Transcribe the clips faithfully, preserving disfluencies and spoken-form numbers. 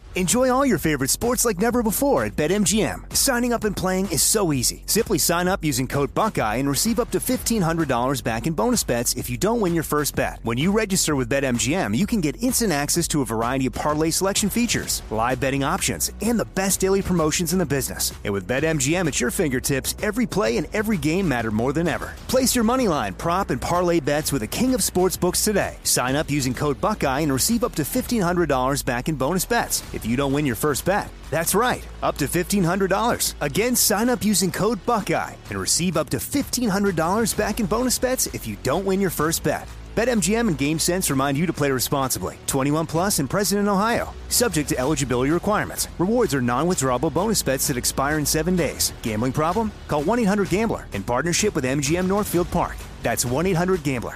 Enjoy all your favorite sports like never before at BetMGM. Signing up and playing is so easy. Simply sign up using code Buckeye and receive up to fifteen hundred dollars back in bonus bets if you don't win your first bet. When you register with BetMGM, you can get instant access to a variety of parlay selection features, live betting options, and the best daily promotions in the business. And with BetMGM at your fingertips, every play and every game matter more than ever. Place your moneyline, prop, and parlay bets with the king of sportsbooks today. Sign up using code Buckeye and receive up to fifteen hundred dollars back in bonus bets if you don't win your first bet. That's right, up to fifteen hundred dollars. Again, sign up using code Buckeye and receive up to fifteen hundred dollars back in bonus bets if you don't win your first bet. BetMGM and GameSense remind you to play responsibly. twenty-one plus and present in Ohio. Subject to eligibility requirements. Rewards are non-withdrawable bonus bets that expire in seven days. Gambling problem? Call one eight hundred gambler in partnership with M G M Northfield Park. That's one eight hundred gambler.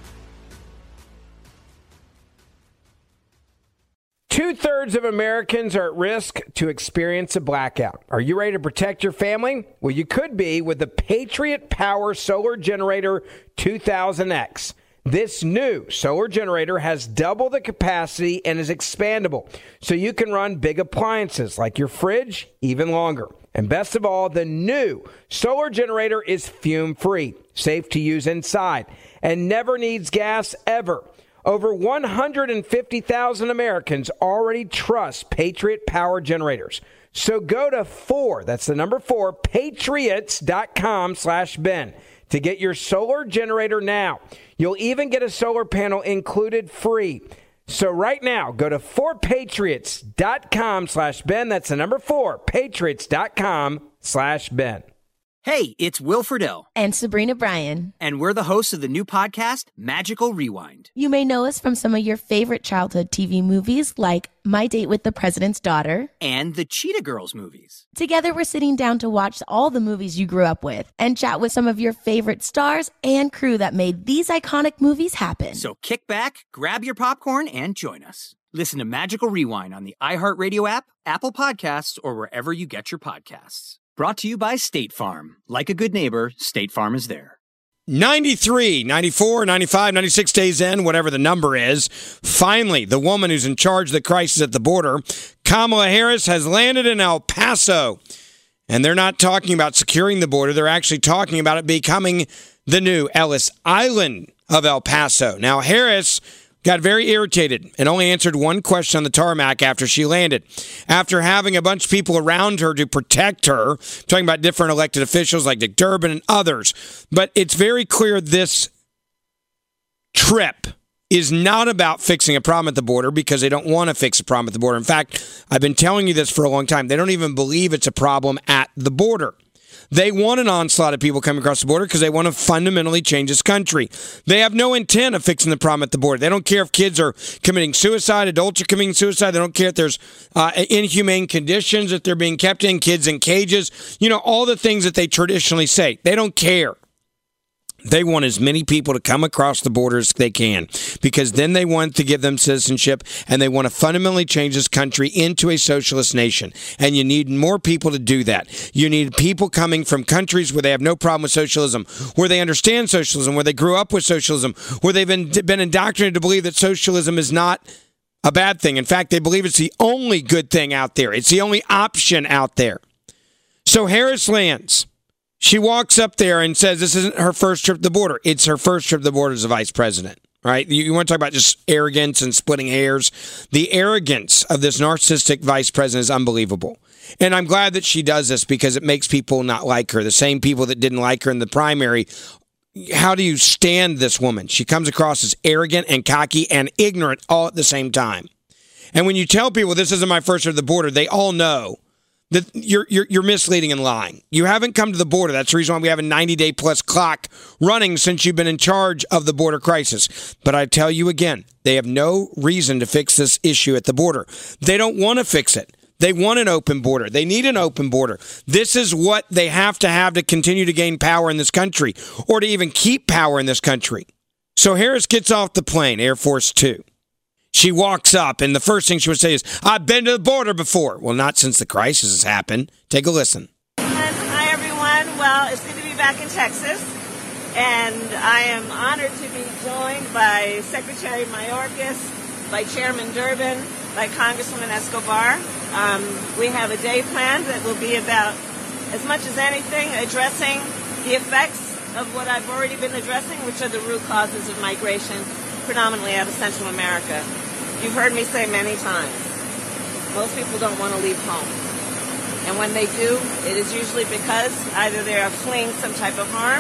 Two-thirds of Americans are at risk to experience a blackout. Are you ready to protect your family? Well, you could be with the Patriot Power Solar Generator two thousand X. This new solar generator has double the capacity and is expandable, so you can run big appliances like your fridge even longer. And best of all, the new solar generator is fume-free, safe to use inside, and never needs gas ever. Over one hundred fifty thousand Americans already trust Patriot Power Generators. So go to four, that's the number four, patriots.com slash Ben to get your solar generator now. You'll even get a solar panel included free. So right now, go to four patriots.com slash Ben. That's the number four, patriots.com slash Ben. Hey, it's Will Friedle. And Sabrina Bryan. And we're the hosts of the new podcast, Magical Rewind. You may know us from some of your favorite childhood T V movies like My Date with the President's Daughter. And the Cheetah Girls movies. Together, we're sitting down to watch all the movies you grew up with and chat with some of your favorite stars and crew that made these iconic movies happen. So kick back, grab your popcorn, and join us. Listen to Magical Rewind on the iHeartRadio app, Apple Podcasts, or wherever you get your podcasts. Brought to you by State Farm. Like a good neighbor, State Farm is there. ninety-three, ninety-four, ninety-five, ninety-six days in, whatever the number is, finally, the woman who's in charge of the crisis at the border, Kamala Harris, has landed in El Paso. And they're not talking about securing the border. They're actually talking about it becoming the new Ellis Island of El Paso. Now, Harris got very irritated and only answered one question on the tarmac after she landed. After having a bunch of people around her to protect her, talking about different elected officials like Dick Durbin and others. But it's very clear this trip is not about fixing a problem at the border because they don't want to fix a problem at the border. In fact, I've been telling you this for a long time. They don't even believe it's a problem at the border. They want an onslaught of people coming across the border because they want to fundamentally change this country. They have no intent of fixing the problem at the border. They don't care if kids are committing suicide, adults are committing suicide. They don't care if there's uh, inhumane conditions that they're being kept in, kids in cages. You know, all the things that they traditionally say. They don't care. They want as many people to come across the border as they can because then they want to give them citizenship and they want to fundamentally change this country into a socialist nation. And you need more people to do that. You need people coming from countries where they have no problem with socialism, where they understand socialism, where they grew up with socialism, where they've been, been indoctrinated to believe that socialism is not a bad thing. In fact, they believe it's the only good thing out there. It's the only option out there. So Harris lands. She walks up there and says this isn't her first trip to the border. It's her first trip to the border as a vice president, right? You, you want to talk about just arrogance and splitting hairs? The arrogance of this narcissistic vice president is unbelievable. And I'm glad that she does this because it makes people not like her. The same people that didn't like her in the primary. How do you stand this woman? She comes across as arrogant and cocky and ignorant all at the same time. And when you tell people this isn't my first trip to the border, they all know that you're, you're you're misleading and lying. You haven't come to the border. That's the reason why we have a ninety-day plus clock running since you've been in charge of the border crisis. But I tell you again, they have no reason to fix this issue at the border. They don't want to fix it. They want an open border. They need an open border. This is what they have to have to continue to gain power in this country or to even keep power in this country. So Harris gets off the plane, Air Force Two. She walks up, and the first thing she would say is, I've been to the border before. Well, not since the crisis has happened. Take a listen. Hi, everyone. Well, it's good to be back in Texas, and I am honored to be joined by Secretary Mayorkas, by Chairman Durbin, by Congresswoman Escobar. Um, we have a day planned that will be about, as much as anything, addressing the effects of what I've already been addressing, which are the root causes of migration, predominantly out of Central America. You've heard me say many times, most people don't want to leave home. And when they do, it is usually because either they are fleeing some type of harm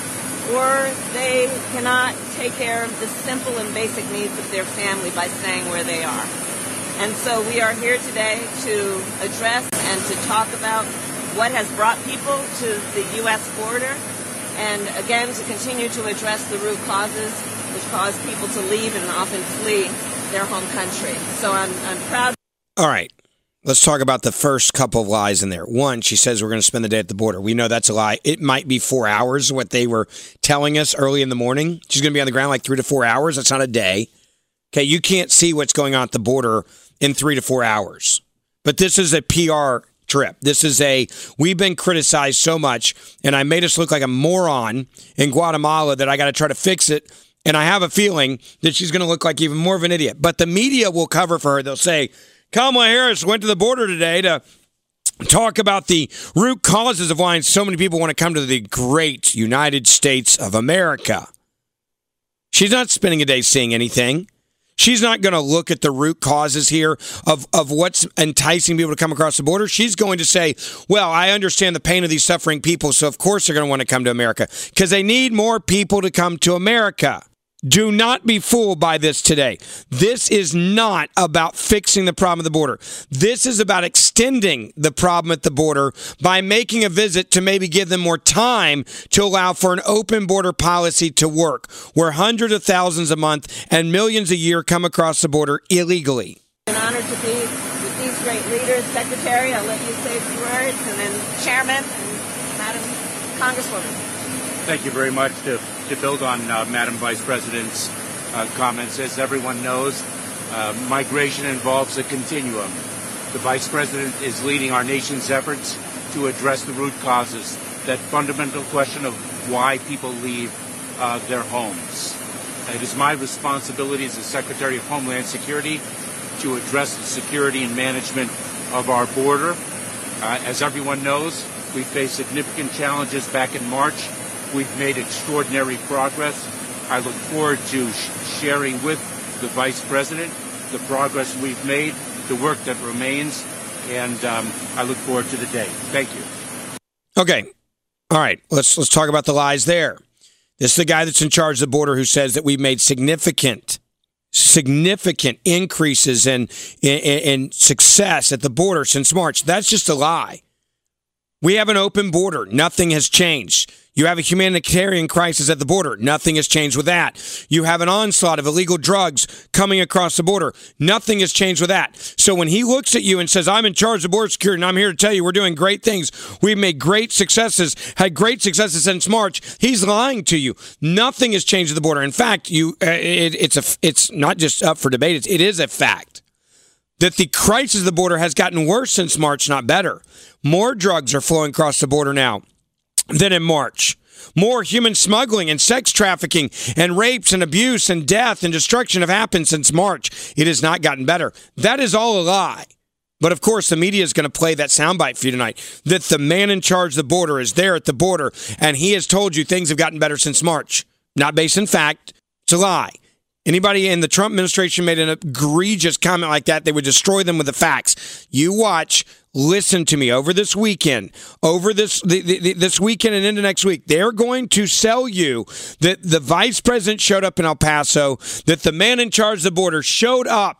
or they cannot take care of the simple and basic needs of their family by staying where they are. And so we are here today to address and to talk about what has brought people to the U S border, and again, to continue to address the root causes which cause people to leave and often flee their home country. So I'm, I'm proud. All right. Let's talk about the first couple of lies in there. One, she says we're going to spend the day at the border. We know that's a lie. It might be four hours, what they were telling us early in the morning. She's going to be on the ground like three to four hours. That's not a day. Okay, you can't see what's going on at the border in three to four hours. But this is a P R trip. This is a, we've been criticized so much, and I made us look like a moron in Guatemala that I got to try to fix it. And I have a feeling that she's going to look like even more of an idiot. But the media will cover for her. They'll say, Kamala Harris went to the border today to talk about the root causes of why so many people want to come to the great United States of America. She's not spending a day seeing anything. She's not going to look at the root causes here of, of what's enticing people to come across the border. She's going to say, well, I understand the pain of these suffering people, so of course they're going to want to come to America because they need more people to come to America. Do not be fooled by this today. This is not about fixing the problem at the border. This is about extending the problem at the border by making a visit to maybe give them more time to allow for an open border policy to work, where hundreds of thousands a month and millions a year come across the border illegally. I'm honored to be with these great leaders. Secretary, I'll let you say a few words, and then Chairman and Madam Congresswoman. Thank you very much. To, to build on uh, Madam Vice President's uh, comments, as everyone knows, uh, migration involves a continuum. The Vice President is leading our nation's efforts to address the root causes, that fundamental question of why people leave uh, their homes. It is my responsibility as the Secretary of Homeland Security to address the security and management of our border. Uh, as everyone knows, we faced significant challenges back in March. We've made extraordinary progress. I look forward to sh- sharing with the Vice President the progress we've made, the work that remains, and um, I look forward to the day. Thank you. Okay. All right. Let's let's talk about the lies there. This is the guy that's in charge of the border who says that we've made significant, significant increases in, in, in success at the border since March. That's just a lie. We have an open border. Nothing has changed. You have a humanitarian crisis at the border. Nothing has changed with that. You have an onslaught of illegal drugs coming across the border. Nothing has changed with that. So when he looks at you and says, I'm in charge of border security, and I'm here to tell you we're doing great things, we've made great successes, had great successes since March, he's lying to you. Nothing has changed at the border. In fact, you, uh, it, it's a, it's not just up for debate. It's, it is a fact that the crisis of the border has gotten worse since March, not better. More drugs are flowing across the border now than in March. More human smuggling and sex trafficking and rapes and abuse and death and destruction have happened since March. It has not gotten better. That is all a lie. But of course, the media is going to play that soundbite for you tonight, that the man in charge of the border is there at the border and he has told you things have gotten better since March. Not based in fact. It's a lie. Anybody in the Trump administration made an egregious comment like that, they would destroy them with the facts. You watch, listen to me, over this weekend, over this the, the, this weekend and into next week, they're going to sell you that the vice president showed up in El Paso, that the man in charge of the border showed up,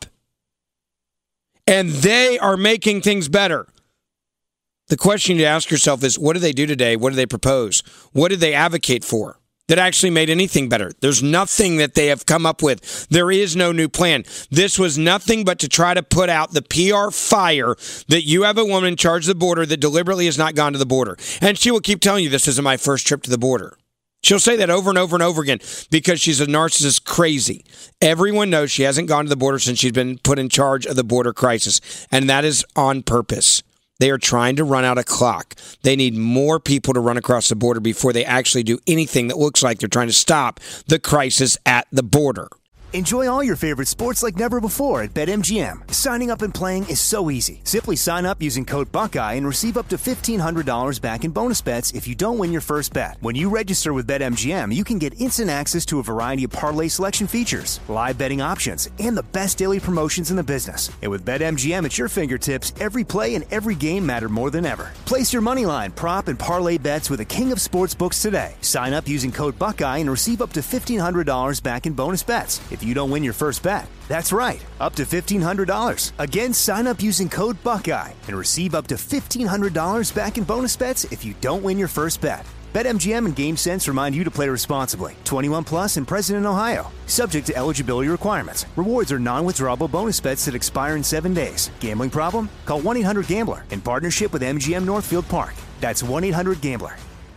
and they are making things better. The question you ask yourself is, what do they do today? What do they propose? What did they advocate for that actually made anything better? There's nothing that they have come up with. There is no new plan. This was nothing but to try to put out the P R fire that you have a woman in charge of the border that deliberately has not gone to the border. And she will keep telling you, this isn't my first trip to the border. She'll say that over and over and over again because she's a narcissist crazy. Everyone knows she hasn't gone to the border since she's been put in charge of the border crisis. And that is on purpose. They are trying to run out of clock. They need more people to run across the border before they actually do anything that looks like they're trying to stop the crisis at the border. Enjoy all your favorite sports like never before at BetMGM. Signing up and playing is so easy. Simply sign up using code Buckeye and receive up to fifteen hundred dollars back in bonus bets if you don't win your first bet. When you register with BetMGM, you can get instant access to a variety of parlay selection features, live betting options, and the best daily promotions in the business. And with BetMGM at your fingertips, every play and every game matter more than ever. Place your moneyline, prop, and parlay bets with the king of sportsbooks today. Sign up using code Buckeye and receive up to fifteen hundred dollars back in bonus bets if you don't win your first bet. That's right, up to fifteen hundred dollars. Again, sign up using code Buckeye and receive up to fifteen hundred dollars back in bonus bets if you don't win your first bet. BetMGM and GameSense remind you to play responsibly. twenty-one plus and present in Ohio. Subject to eligibility requirements. Rewards are non-withdrawable bonus bets that expire in seven days. Gambling problem? Call one eight hundred gambler in partnership with M G M Northfield Park. That's one eight hundred gambler.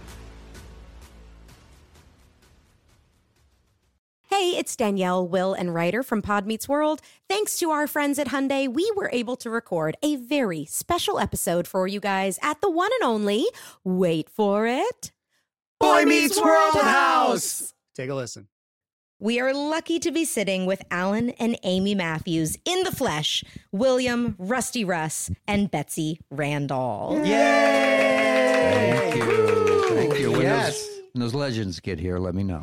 Hey, it's Danielle, Will, and Ryder from Pod Meets World. Thanks to our friends at Hyundai, we were able to record a very special episode for you guys at the one and only, wait for it, Boy Meets World House. Take a listen. We are lucky to be sitting with Alan and Amy Matthews in the flesh, William, Rusty Russ, and Betsy Randall. Yay! Thank you. Thank you. When, Yes. those, when those legends get here, let me know.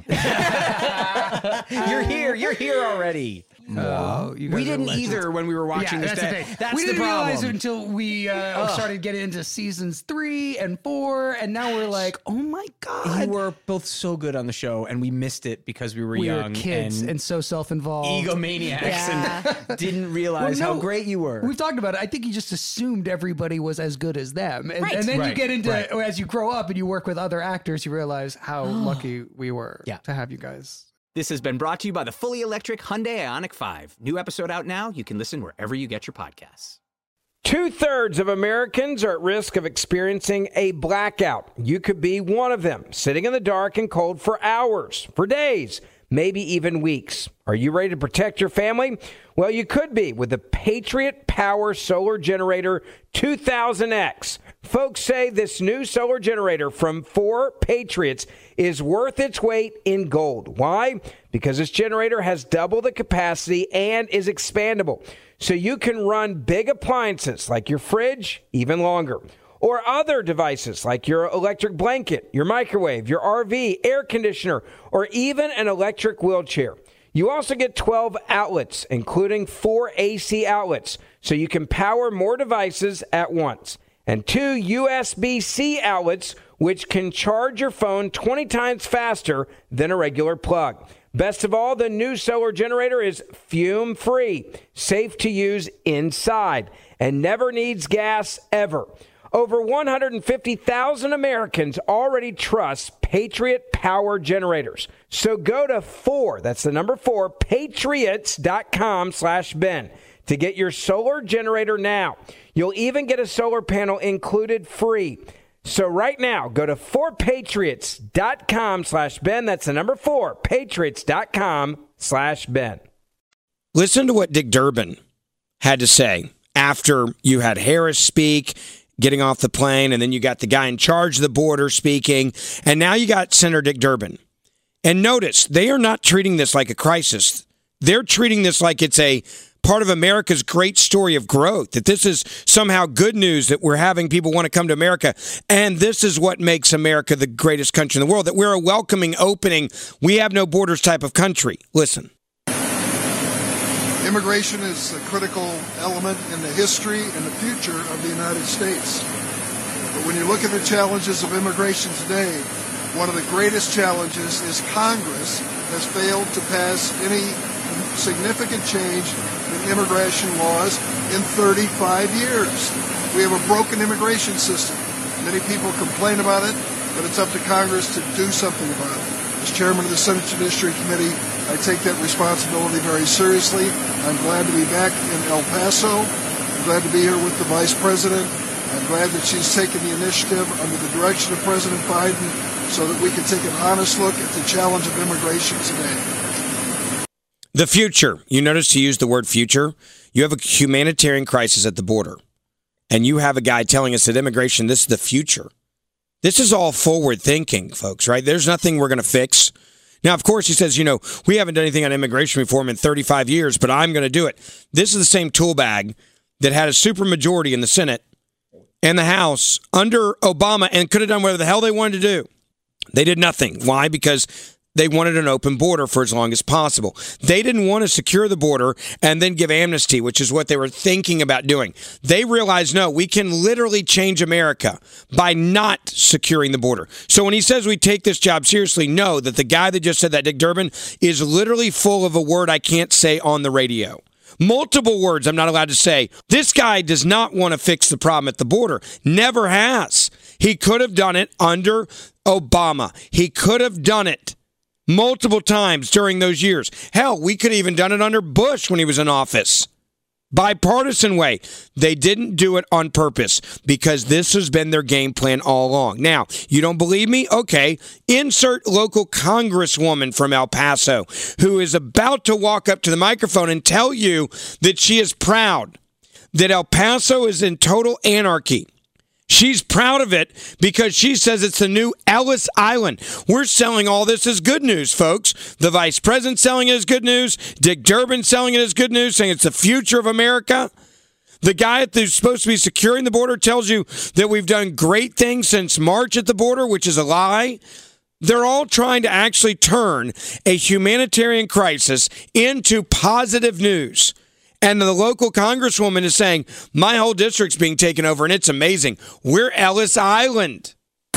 You're here. You're here already. Uh, you guys We are didn't legends. either when we were watching Yeah, this. that's the day. thing. That's we the didn't realize problem. it until we uh, started getting into seasons three and four, and now we're like, oh my god, You were both so good on the show, and we missed it because we were we young were kids and, and, so self-involved. egomaniacs Yeah. and didn't realize Well, no, how great you were. We've talked about it. I think you just assumed everybody was as good as them, and, Right. and then you Right, get into right. as you grow up and you work with other actors, you realize how lucky we were Yeah. to have you guys. This has been brought to you by the fully electric Hyundai Ioniq five. New episode out now. You can listen wherever you get your podcasts. Two-thirds of Americans are at risk of experiencing a blackout. You could be one of them, sitting in the dark and cold for hours, for days, maybe even weeks. Are you ready to protect your family? Well, you could be with the Patriot Power Solar Generator two thousand X. Folks say this new solar generator from four Patriots is worth its weight in gold. Why? Because this generator has double the capacity and is expandable. So you can run big appliances like your fridge even longer. Or other devices like your electric blanket, your microwave, your R V, air conditioner, or even an electric wheelchair. You also get twelve outlets, including four A C outlets, so you can power more devices at once. And two U S B C outlets, which can charge your phone twenty times faster than a regular plug. Best of all, the new solar generator is fume-free, safe to use inside, and never needs gas ever. Over one hundred fifty thousand Americans already trust Patriot Power Generators. So go to four, that's the number four, patriots.com slash Ben to get your solar generator now. You'll even get a solar panel included free. So right now, go to four patriots dot com slash Ben. That's the number four, patriots.com slash Ben. Listen to what Dick Durbin had to say after you had Harris speak, getting off the plane, and then you got the guy in charge of the border speaking, and now you got Senator Dick Durbin. And notice, they are not treating this like a crisis. They're treating this like it's a part of America's great story of growth, that this is somehow good news, that we're having people want to come to America, and this is what makes America the greatest country in the world, that we're a welcoming, opening, we have no borders type of country. Listen. Immigration is a critical element in the history and the future of the United States. But when you look at the challenges of immigration today, one of the greatest challenges is Congress has failed to pass any significant change in immigration laws in thirty-five years. We have a broken immigration system. Many people complain about it, but it's up to Congress to do something about it. As chairman of the Senate Judiciary Committee, I take that responsibility very seriously. I'm glad to be back in El Paso. I'm glad to be here with the Vice President. I'm glad that she's taken the initiative under the direction of President Biden so that we can take an honest look at the challenge of immigration today. The future. You notice to use the word future. You have a humanitarian crisis at the border, and you have a guy telling us that immigration, this is the future. This is all forward thinking, folks, right? There's nothing we're going to fix. Now, of course, he says, you know, we haven't done anything on immigration reform in thirty-five years, but I'm going to do it. This is the same tool bag that had a supermajority in the Senate and the House under Obama and could have done whatever the hell they wanted to do. They did nothing. Why? Because they wanted an open border for as long as possible. They didn't want to secure the border and then give amnesty, which is what they were thinking about doing. They realized, no, we can literally change America by not securing the border. So when he says we take this job seriously, know that the guy that just said that, Dick Durbin, is literally full of a word I can't say on the radio. Multiple words I'm not allowed to say. This guy does not want to fix the problem at the border. Never has. He could have done it under Obama. He could have done it multiple times during those years. Hell, we could have even done it under Bush when he was in office. Bipartisan way. They didn't do it on purpose because this has been their game plan all along. Now, you don't believe me? Okay. Insert local congresswoman from El Paso who is about to walk up to the microphone and tell you that she is proud that El Paso is in total anarchy. She's proud of it because she says it's the new Ellis Island. We're selling all this as good news, folks. The vice president's selling it as good news. Dick Durbin's selling it as good news, saying it's the future of America. The guy who's supposed to be securing the border tells you that we've done great things since March at the border, which is a lie. They're all trying to actually turn a humanitarian crisis into positive news. And the local congresswoman is saying, my whole district's being taken over, and it's amazing. We're Ellis Island.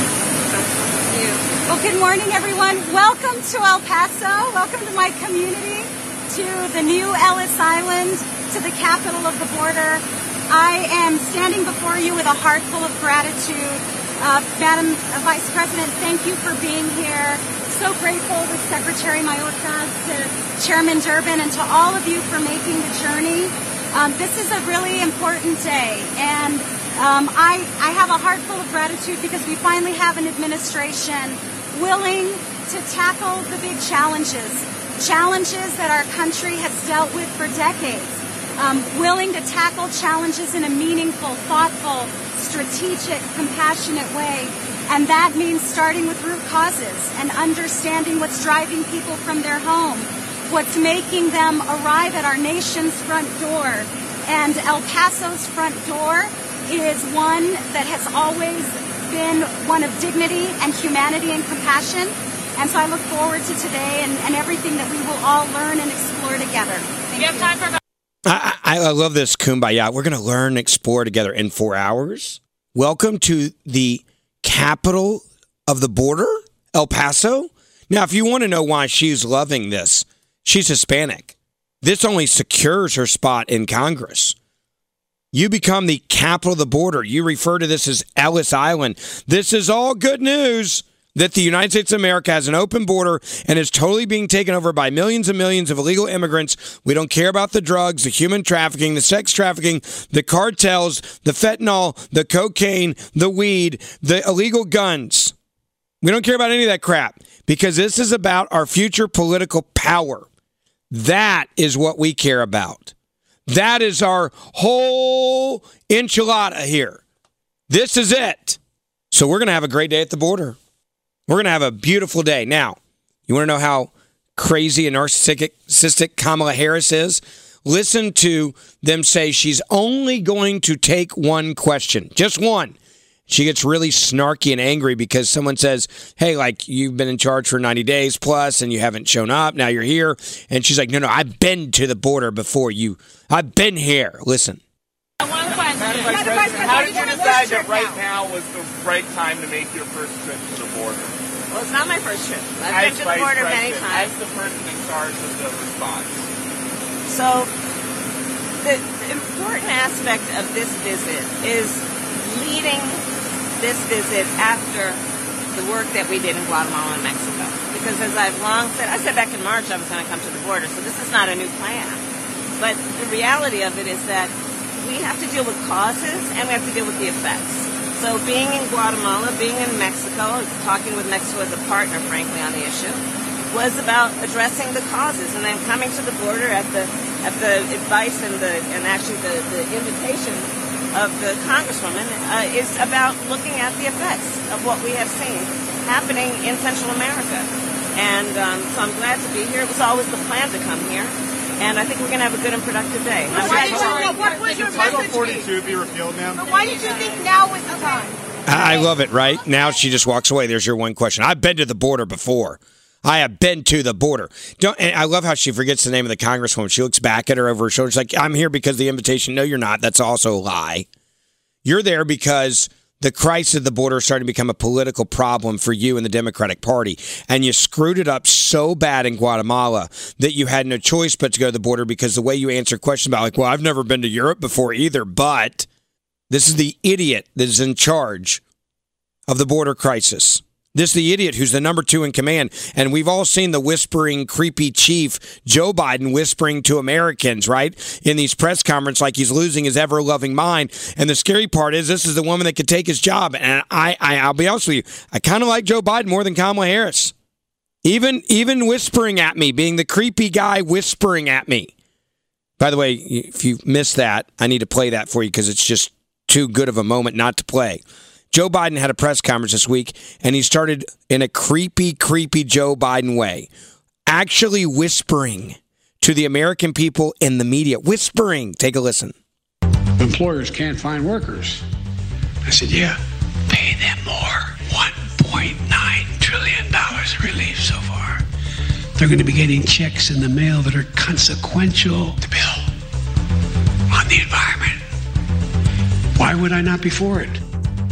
Well, good morning, everyone. Welcome to El Paso. Welcome to my community, to the new Ellis Island, to the capital of the border. I am standing before you with a heart full of gratitude. Uh, Madam Vice President, thank you for being here. So grateful with Secretary Mayorkas, to Chairman Durbin, and to all of you for making the journey. Um, this is a really important day, and um, I, I have a heart full of gratitude because we finally have an administration willing to tackle the big challenges, challenges that our country has dealt with for decades, um, willing to tackle challenges in a meaningful, thoughtful, strategic, compassionate way. And that means starting with root causes and understanding what's driving people from their home, what's making them arrive at our nation's front door. And El Paso's front door is one that has always been one of dignity and humanity and compassion. And so I look forward to today and, and everything that we will all learn and explore together. Thank you. Have time for- I, I, I love this kumbaya. We're going to learn and explore together in four hours. Welcome to the capital of the border, El Paso. Now, if you want to know why she's loving this, she's Hispanic. This only secures her spot in Congress. You become the capital of the border. You refer to this as Ellis Island. This is all good news that the United States of America has an open border and is totally being taken over by millions and millions of illegal immigrants. We don't care about the drugs, the human trafficking, the sex trafficking, the cartels, the fentanyl, the cocaine, the weed, the illegal guns. We don't care about any of that crap because this is about our future political power. That is what we care about. That is our whole enchilada here. This is it. So we're going to have a great day at the border. We're going to have a beautiful day. Now, you want to know how crazy and narcissistic Kamala Harris is? Listen to them say she's only going to take one question. Just one. She gets really snarky and angry because someone says, hey, like, you've been in charge for ninety days plus and you haven't shown up. Now you're here. And she's like, no, no, I've been to the border before you. I've been here. Listen. Madam Vice President, how did you decide that right now was the right time to make your first trip to the border? Well, it's not my first trip. I've been to the border many times. As the person in charge of the response. So, the important aspect of this visit is leading this visit after the work that we did in Guatemala and Mexico. Because as I've long said, I said back in March I was going to come to the border, so this is not a new plan. But the reality of it is that we have to deal with causes and we have to deal with the effects. So being in Guatemala, being in Mexico, talking with Mexico as a partner, frankly, on the issue, was about addressing the causes. And then coming to the border at the at the advice and the and actually the, the invitation of the Congresswoman uh, is about looking at the effects of what we have seen happening in Central America. And um, so I'm glad to be here. It was always the plan to come here. And I think we're going to have a good and productive day. Well, why did you, what was your Title message forty-two be repealed now? But why did you think now was the time? I love it, right? Now she just walks away. There's your one question. I've been to the border before. I have been to the border. Don't. And I love how she forgets the name of the congresswoman. She looks back at her over her shoulder. She's like, I'm here because of the invitation. No, you're not. That's also a lie. You're there because the crisis of the border is starting to become a political problem for you and the Democratic Party. And you screwed it up so bad in Guatemala that you had no choice but to go to the border because the way you answer questions about, like, well, I've never been to Europe before either, but this is the idiot that is in charge of the border crisis. This is the idiot who's the number two in command. And we've all seen the whispering, creepy chief, Joe Biden, whispering to Americans, right, in these press conferences like he's losing his ever-loving mind. And the scary part is this is the woman that could take his job. And I, I, I'll be honest with you, I kind of like Joe Biden more than Kamala Harris. Even, even whispering at me, being the creepy guy whispering at me. By the way, if you missed that, I need to play that for you because it's just too good of a moment not to play. Joe Biden had a press conference this week, and he started in a creepy, creepy Joe Biden way, actually whispering to the American people in the media. Whispering. Take a listen. Employers can't find workers. I said, yeah, pay them more. one point nine trillion dollars relief so far. They're going to be getting checks in the mail that are consequential to bill on the environment. Why would I not be for it?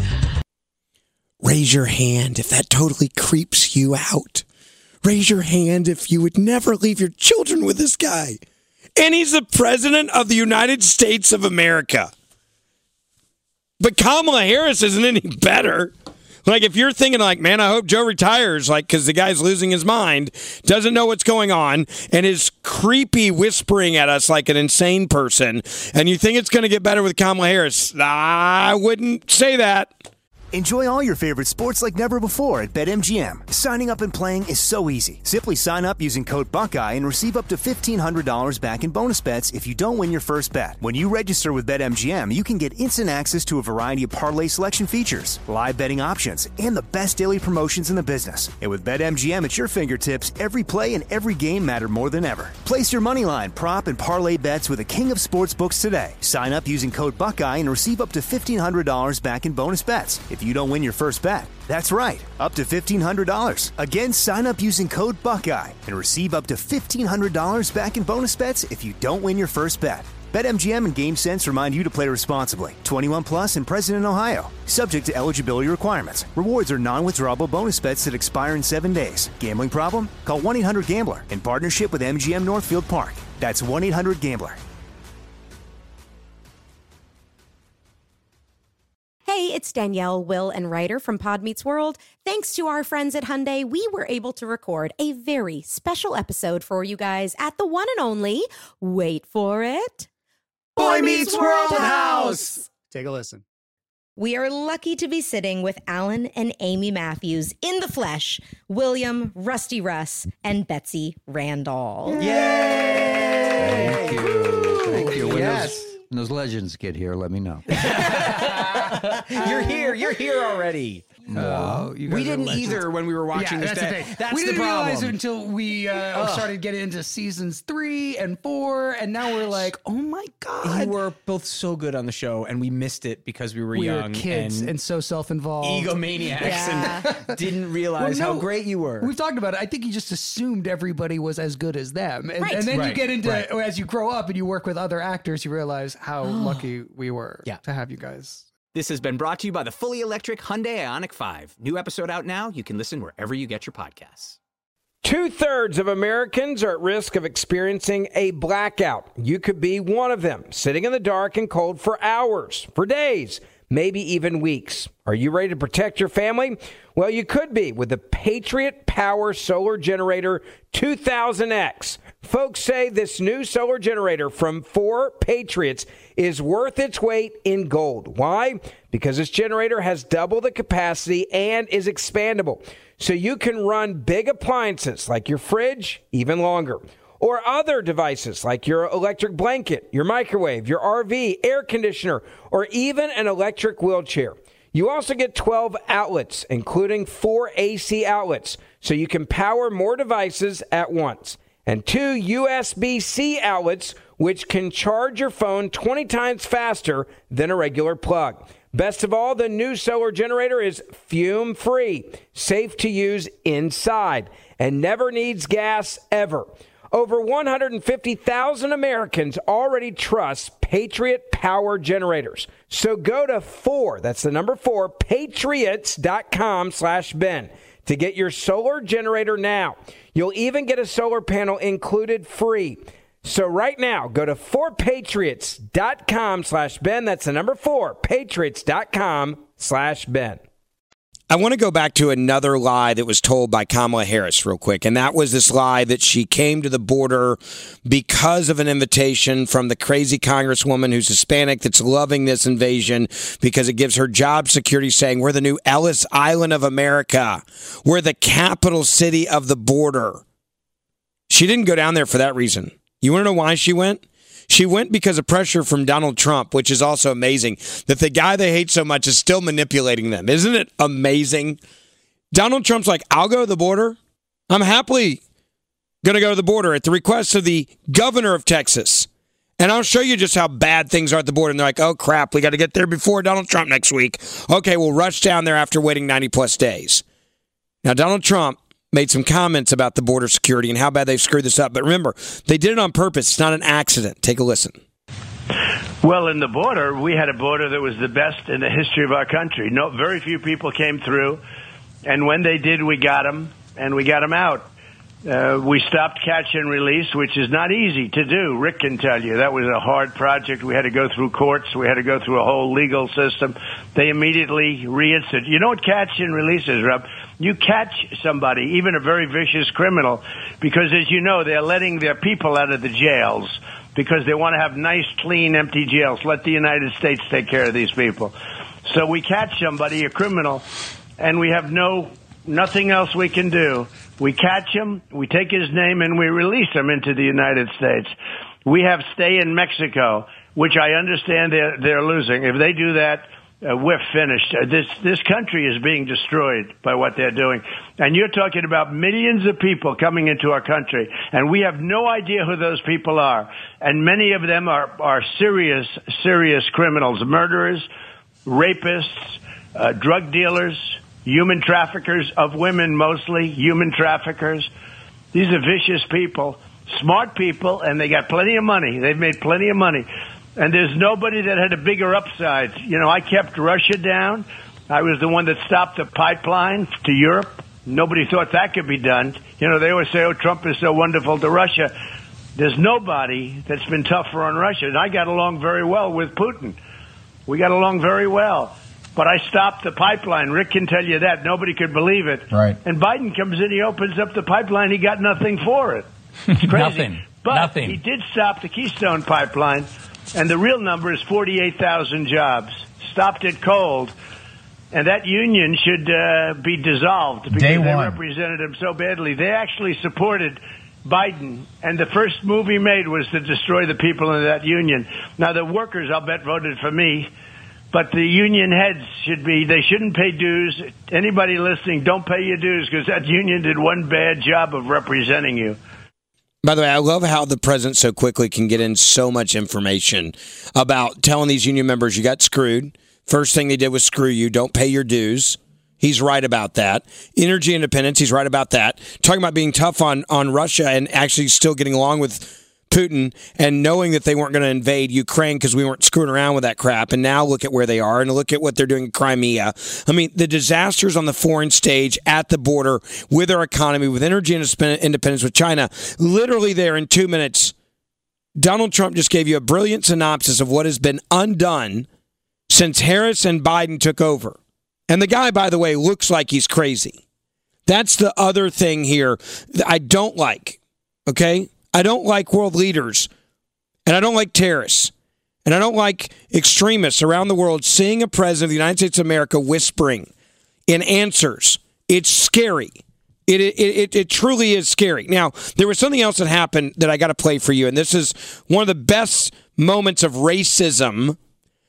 Raise your hand if that totally creeps you out. Raise your hand if you would never leave your children with this guy. And he's the president of the United States of America. But Kamala Harris isn't any better. Like, if you're thinking, like, man, I hope Joe retires, like, because the guy's losing his mind, doesn't know what's going on, and is creepy whispering at us like an insane person, and you think it's going to get better with Kamala Harris, I wouldn't say that. Enjoy all your favorite sports like never before at BetMGM. Signing up and playing is so easy. Simply sign up using code Buckeye and receive up to fifteen hundred dollars back in bonus bets if you don't win your first bet. When you register with BetMGM, you can get instant access to a variety of parlay selection features, live betting options, and the best daily promotions in the business. And with BetMGM at your fingertips, every play and every game matter more than ever. Place your moneyline, prop, and parlay bets with the king of sportsbooks today. Sign up using code Buckeye and receive up to fifteen hundred dollars back in bonus bets if you don't win your first bet. That's right, up to fifteen hundred dollars. Again, sign up using code Buckeye and receive up to fifteen hundred dollars back in bonus bets if you don't win your first bet. BetMGM and GameSense remind you to play responsibly. twenty-one plus and present in Ohio. Subject to eligibility requirements. Rewards are non-withdrawable bonus bets that expire in seven days. Gambling problem? Call one eight hundred gambler in partnership with M G M Northfield Park. That's one eight hundred gambler. Hey, it's Danielle, Will, and Ryder from Pod Meets World. Thanks to our friends at Hyundai, we were able to record a very special episode for you guys at the one and only, wait for it, Boy Meets World House. Take a listen. We are lucky to be sitting with Alan and Amy Matthews in the flesh, William, Rusty Russ, and Betsy Randall. Yay! Thank you. Thank you. When, Yes. those, when those legends get here, let me know. You're here. You're here already. No, you guys we are didn't legends. either when we were watching yeah, this. that's That, the thing. that's we the didn't problem. realize it until we uh, started getting into seasons three and four, and now we're like, oh my god, You were both so good on the show, and we missed it because we were we young were kids and, and, so self-involved, egomaniacs, Yeah. and didn't realize Well, no, how great you were. We've talked about it. I think you just assumed everybody was as good as them, and, Right. and then you Right, get into right. as you grow up and you work with other actors, you realize how lucky we were Yeah. to have you guys. This has been brought to you by the fully electric Hyundai Ioniq five. New episode out now. You can listen wherever you get your podcasts. Two-thirds of Americans are at risk of experiencing a blackout. You could be one of them, sitting in the dark and cold for hours, for days, maybe even weeks. Are you ready to protect your family? Well, you could be with the Patriot Power Solar Generator two thousand X. Folks say this new solar generator from four Patriots is worth its weight in gold. Why? Because this generator has double the capacity and is expandable. So you can run big appliances like your fridge even longer. Or other devices like your electric blanket, your microwave, your R V, air conditioner, or even an electric wheelchair. You also get twelve outlets, including four A C outlets, so you can power more devices at once, and two U S B C outlets, which can charge your phone twenty times faster than a regular plug. Best of all, the new solar generator is fume-free, safe to use inside, and never needs gas ever. Over one hundred fifty thousand Americans already trust Patriot Power Generators. So go to four, that's the number four, patriots.com slash Ben to get your solar generator now. You'll even get a solar panel included free. So right now, go to four patriots.com slash Ben. That's the number four, patriots.com slash Ben. I want to go back to another lie that was told by Kamala Harris real quick, and that was this lie that she came to the border because of an invitation from the crazy congresswoman who's Hispanic that's loving this invasion because it gives her job security, saying we're the new Ellis Island of America. We're the capital city of the border. She didn't go down there for that reason. You want to know why she went? She went because of pressure from Donald Trump, which is also amazing, that the guy they hate so much is still manipulating them. Isn't it amazing? Donald Trump's like, I'll go to the border. I'm happily going to go to the border at the request of the governor of Texas. And I'll show you just how bad things are at the border. And they're like, oh, crap, we got to get there before Donald Trump next week. Okay, we'll rush down there after waiting ninety plus days. Now, Donald Trump made some comments about the border security and how bad they've screwed this up. But remember, they did it on purpose. It's not an accident. Take a listen. Well, in the border, we had a border that was the best in the history of our country. No, very few people came through. And when they did, we got them, and we got them out. Uh, we stopped catch and release, which is not easy to do. Rick can tell you that was a hard project. We had to go through courts. We had to go through a whole legal system. They immediately reinstated. You know what catch and release is, Rob? You catch somebody, even a very vicious criminal, because, as you know, they're letting their people out of the jails because they want to have nice, clean, empty jails. Let the United States take care of these people. So we catch somebody, a criminal, and we have no nothing else we can do. We catch him, we take his name, and we release him into the United States. We have stay in Mexico, which I understand they're, they're losing. If they do that, uh, we're finished. Uh, this this country is being destroyed by what they're doing. And you're talking about millions of people coming into our country, and we have no idea who those people are. And many of them are, are serious, serious criminals, murderers, rapists, uh, drug dealers, human traffickers of women, mostly human traffickers. These are vicious people, smart people, and they got plenty of money. They've made plenty of money. And there's nobody that had a bigger upside. You know, I kept Russia down. I was the one that stopped the pipeline to Europe. Nobody thought that could be done. You know, they always say, oh, Trump is so wonderful to Russia. There's nobody that's been tougher on Russia. And I got along very well with Putin. We got along very well. But I stopped the pipeline. Rick can tell you that. Nobody could believe it. Right. And Biden comes in, he opens up the pipeline. He got nothing for it. It's crazy. Nothing. But Nothing. he did stop the Keystone Pipeline, and the real number is forty-eight thousand jobs. Stopped it cold. And that union should uh, be dissolved because Day they one. represented him so badly. They actually supported Biden, and the first move he made was to destroy the people in that union. Now, the workers, I'll bet, voted for me. But the union heads should be, they shouldn't pay dues. Anybody listening, don't pay your dues because that union did one bad job of representing you. By the way, I love how the president so quickly can get in so much information about telling these union members you got screwed. First thing they did was screw you. Don't pay your dues. He's right about that. Energy independence, he's right about that. Talking about being tough on, on Russia and actually still getting along with Putin and knowing that they weren't going to invade Ukraine because we weren't screwing around with that crap. And now look at where they are and look at what they're doing in Crimea. I mean, the disasters on the foreign stage at the border with our economy, with energy independence with China, literally there in two minutes. Donald Trump just gave you a brilliant synopsis of what has been undone since Harris and Biden took over. And the guy, by the way, looks like he's crazy. That's the other thing here that I don't like, okay? I don't like world leaders, and I don't like terrorists, and I don't like extremists around the world seeing a president of the United States of America whispering in answers. It's scary. It, it, it, it truly is scary. Now, there was something else that happened that I got to play for you, and this is one of the best moments of racism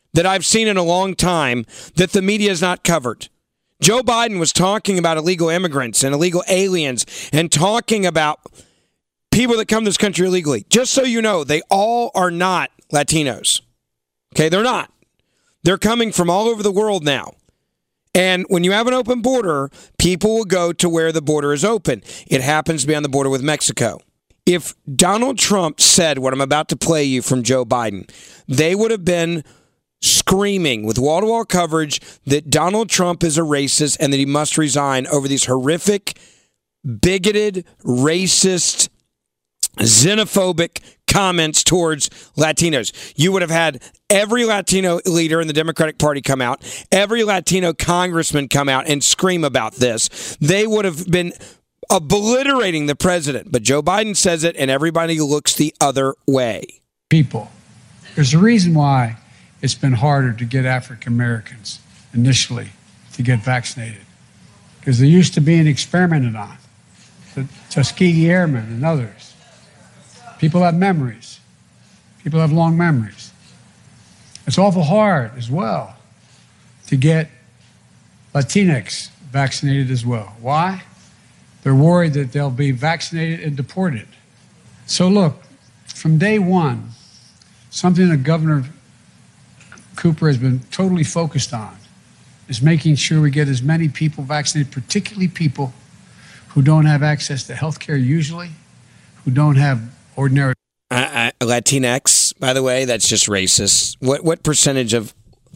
that I've seen in a long time that the media has not covered. Joe Biden was talking about illegal immigrants and illegal aliens and talking about people that come to this country illegally. Just so you know, they all are not Latinos. Okay, they're not. They're coming from all over the world now. And when you have an open border, people will go to where the border is open. It happens to be on the border with Mexico. If Donald Trump said what I'm about to play you from Joe Biden, they would have been screaming with wall-to-wall coverage that Donald Trump is a racist and that he must resign over these horrific, bigoted, racist, xenophobic comments towards Latinos. You would have had every Latino leader in the Democratic Party come out, every Latino congressman come out and scream about this. They would have been obliterating the president. But Joe Biden says it, and everybody looks the other way. People. There's a reason why it's been harder to get African Americans initially to get vaccinated, because they used to being experimented on. The Tuskegee Airmen and others. People have memories. People have long memories. It's awful hard as well to get Latinx vaccinated as well. Why? They're worried that they'll be vaccinated and deported. So look, from day one, something that Governor Cooper has been totally focused on is making sure we get as many people vaccinated, particularly people who don't have access to health care usually, who don't have ordinary... Uh, uh, Latinx, by the way, that's just racist. What what percentage of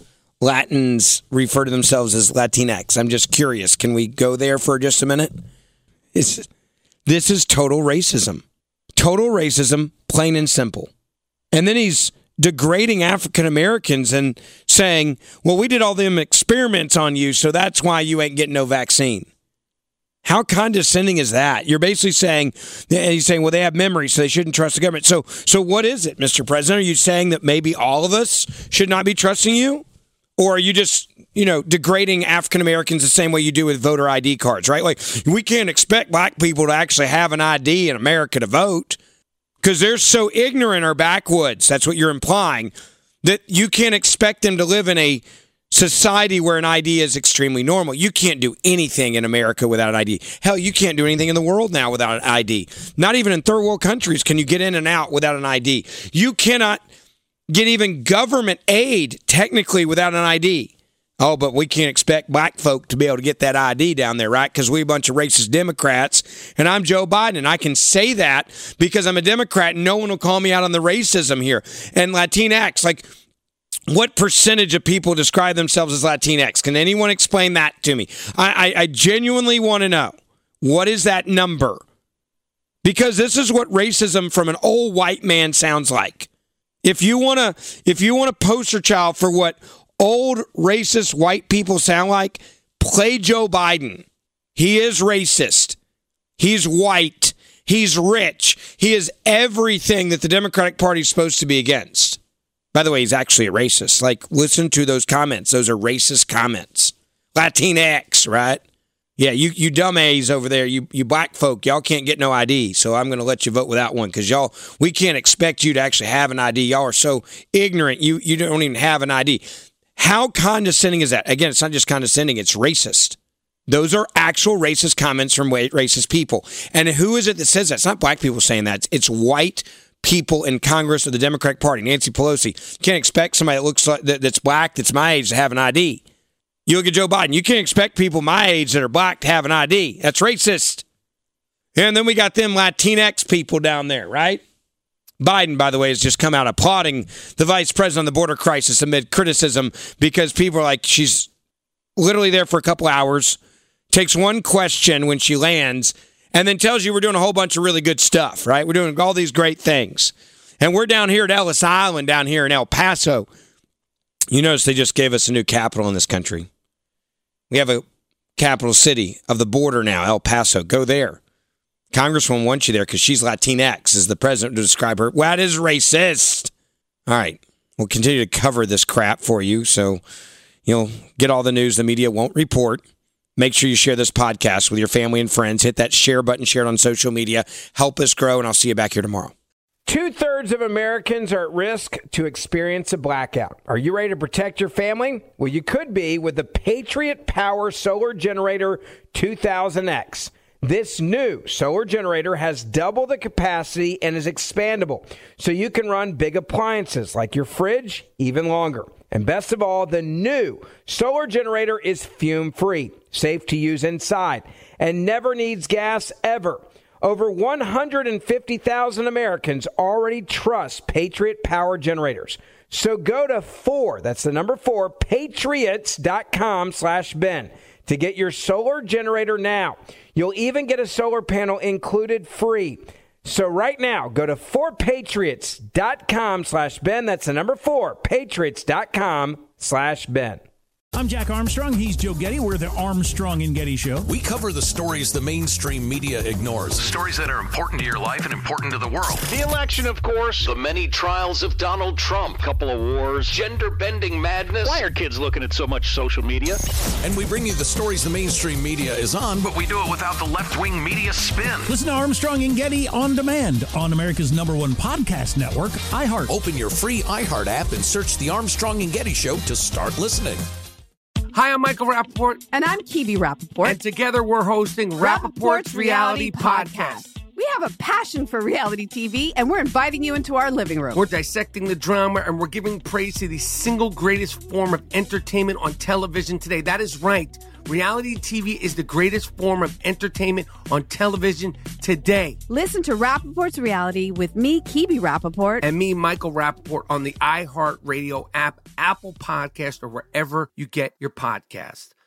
Latins refer to themselves as Latinx? I'm just curious. Can we go there for just a minute? It's, this is total racism. Total racism, plain and simple. And then he's degrading African Americans and saying, well, we did all them experiments on you, so that's why you ain't getting no vaccine. How condescending is that? You're basically saying, and he's saying, well, they have memory, so they shouldn't trust the government. So, so what is it, Mister President? Are you saying that maybe all of us should not be trusting you? Or are you just, you know, degrading African Americans the same way you do with voter I D cards, right? Like, we can't expect black people to actually have an I D in America to vote because they're so ignorant or backwoods. That's what you're implying, that you can't expect them to live in a society where an I D is extremely normal. You can't do anything in America without an I D. Hell, you can't do anything in the world now without an I D. Not even in third world countries can you get in and out without an I D. You cannot get even government aid technically without an I D. Oh, but we can't expect black folk to be able to get that I D down there, right? Because we're a bunch of racist Democrats, and I'm Joe Biden, and I can say that because I'm a Democrat, and no one will call me out on the racism here. And Latinx, like, what percentage of people describe themselves as Latinx? Can anyone explain that to me? I, I, I genuinely want to know. What is that number? Because this is what racism from an old white man sounds like. If you want to, if you want a poster child for what old racist white people sound like, play Joe Biden. He is racist. He's white. He's rich. He is everything that the Democratic Party is supposed to be against. By the way, he's actually a racist. Like, listen to those comments. Those are racist comments. Latinx, right? Yeah, you you dumb A's over there, you you black folk, y'all can't get no I D, so I'm going to let you vote without one because y'all, we can't expect you to actually have an I D. Y'all are so ignorant, you, you don't even have an I D. How condescending is that? Again, it's not just condescending, it's racist. Those are actual racist comments from racist people. And who is it that says that? It's not black people saying that. It's white people in Congress or the Democratic Party. Nancy Pelosi. Can't expect somebody that looks like that, that's black, that's my age, to have an I D. You look at Joe Biden. You can't expect people my age that are black to have an I D. That's racist. And then we got them Latinx people down there, right? Biden, by the way, has just come out applauding the vice president on the border crisis amid criticism because people are like, she's literally there for a couple hours, takes one question when she lands, and then tells you we're doing a whole bunch of really good stuff, right? We're doing all these great things. And we're down here at Ellis Island, down here in El Paso. You notice they just gave us a new capital in this country. We have a capital city of the border now, El Paso. Go there. Congresswoman wants you there because she's Latinx, is the president to describe her. Well, that is racist. All right. We'll continue to cover this crap for you so you'll get all the news the media won't report. Make sure you share this podcast with your family and friends. Hit that share button, share it on social media. Help us grow, and I'll see you back here tomorrow. Two-thirds of Americans are at risk to experience a blackout. Are you ready to protect your family? Well, you could be with the Patriot Power Solar Generator two thousand X. This new solar generator has double the capacity and is expandable, so you can run big appliances like your fridge even longer. And best of all, the new solar generator is fume-free, safe to use inside, and never needs gas ever. Over one hundred fifty thousand Americans already trust Patriot Power Generators. So go to four, that's the number four, patriots.com slash Ben to get your solar generator now. You'll even get a solar panel included free. So right now, go to four patriots.com slash Ben. That's the number four, patriots.com slash Ben. I'm Jack Armstrong. He's Joe Getty. We're the Armstrong and Getty Show. We cover the stories the mainstream media ignores. Stories that are important to your life and important to the world. The election, of course. The many trials of Donald Trump. Couple of wars. Gender-bending madness. Why are kids looking at so much social media? And we bring you the stories the mainstream media is on, but we do it without the left-wing media spin. Listen to Armstrong and Getty on demand on America's number one podcast network, iHeart. Open your free iHeart app and search The Armstrong and Getty Show to start listening. Hi, I'm Michael Rappaport. And I'm Kibi Rappaport. And together we're hosting Rappaport's, Rappaport's Reality, Reality Podcast. Podcast. We have a passion for reality T V, and we're inviting you into our living room. We're dissecting the drama, and we're giving praise to the single greatest form of entertainment on television today. That is right. Reality T V is the greatest form of entertainment on television today. Listen to Rappaport's Reality with me, Kibi Rappaport. And me, Michael Rappaport, on the iHeartRadio app, Apple Podcast, or wherever you get your podcast.